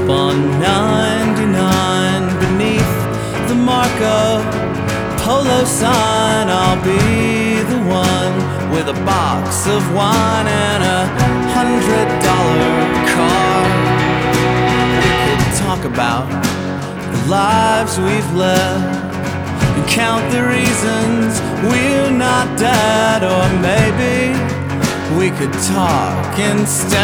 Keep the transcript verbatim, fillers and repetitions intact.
on ninety-nine beneath the Marco Polo sign. I'll be the one with a box of wine and a hundred dollar car. We could talk about the lives we've led and count the reasons we're not dead. Or maybe we could talk instead